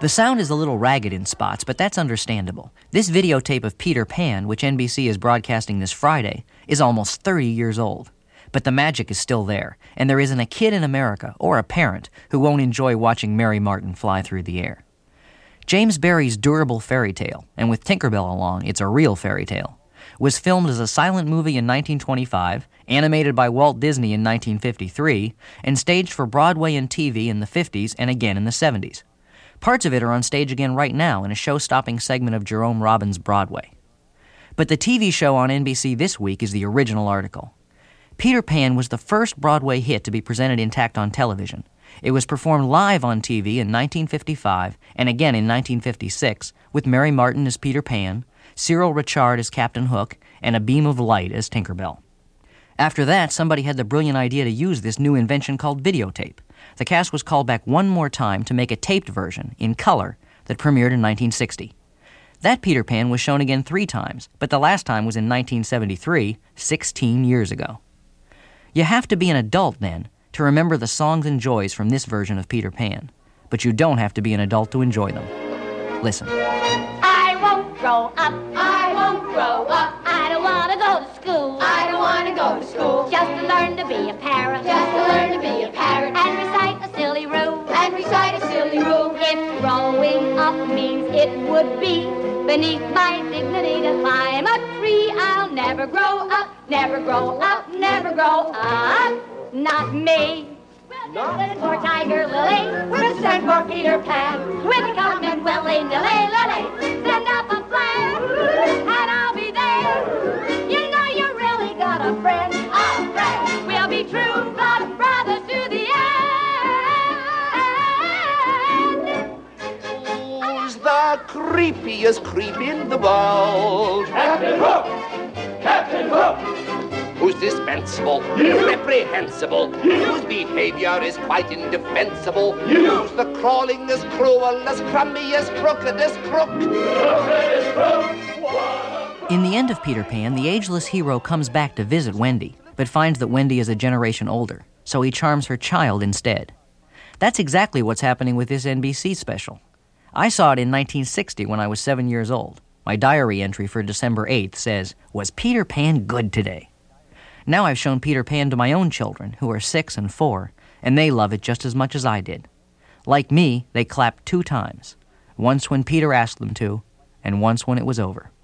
The sound is a little ragged in spots, but that's understandable. This videotape of Peter Pan, which NBC is broadcasting this Friday, is almost 30 years old. But the magic is still there, and there isn't a kid in America, or a parent, who won't enjoy watching Mary Martin fly through the air. James Barrie's durable fairy tale, and with Tinker Bell along, it's a real fairy tale, was filmed as a silent movie in 1925, animated by Walt Disney in 1953, and staged for Broadway and TV in the 50s and again in the 70s. Parts of it are on stage again right now in a show-stopping segment of Jerome Robbins' Broadway. But the TV show on NBC this week is the original article. Peter Pan was the first Broadway hit to be presented intact on television. It was performed live on TV in 1955 and again in 1956 with Mary Martin as Peter Pan, Cyril Ritchard as Captain Hook, and a beam of light as Tinker Bell. After that, somebody had the brilliant idea to use this new invention called videotape. The cast was called back one more time to make a taped version, in color, that premiered in 1960. That Peter Pan was shown again 3 times, but the last time was in 1973, 16 years ago. You have to be an adult, then, to remember the songs and joys from this version of Peter Pan. But you don't have to be an adult to enjoy them. Listen. I won't grow up. I won't grow up. I don't want to go to school. I don't want to go to school. Just to learn to be a parrot. Just to learn to be a parrot. And recite a silly rule. And recite a silly rule. If growing up means it would be beneath my dignity to climb a tree, I'll never grow up. Never grow up. Never grow up. Not me. We'll send for Tiger Lily. We'll send for Peter Pan. We'll come in willy-nilly-lilly. Send up a plan, and I'll be there. You know you really got a friend. A friend. We'll be true blood brothers to the end. Who's the creepiest creep in the world? Captain Hook! Captain Hook! Who's dispensable, You. reprehensible, You. whose behavior is quite indefensible, You. who's the crawlingest, cruelest, crummiest, crookedest crook. In the end of Peter Pan, the ageless hero comes back to visit Wendy, but finds that Wendy is a generation older, so he charms her child instead. That's exactly what's happening with this NBC special. I saw it in 1960 when I was 7 years old. My diary entry for December 8th says, "Was Peter Pan good today?" Now I've shown Peter Pan to my own children, who are 6 and 4, and they love it just as much as I did. Like me, they clapped 2 times. Once when Peter asked them to, and once when it was over.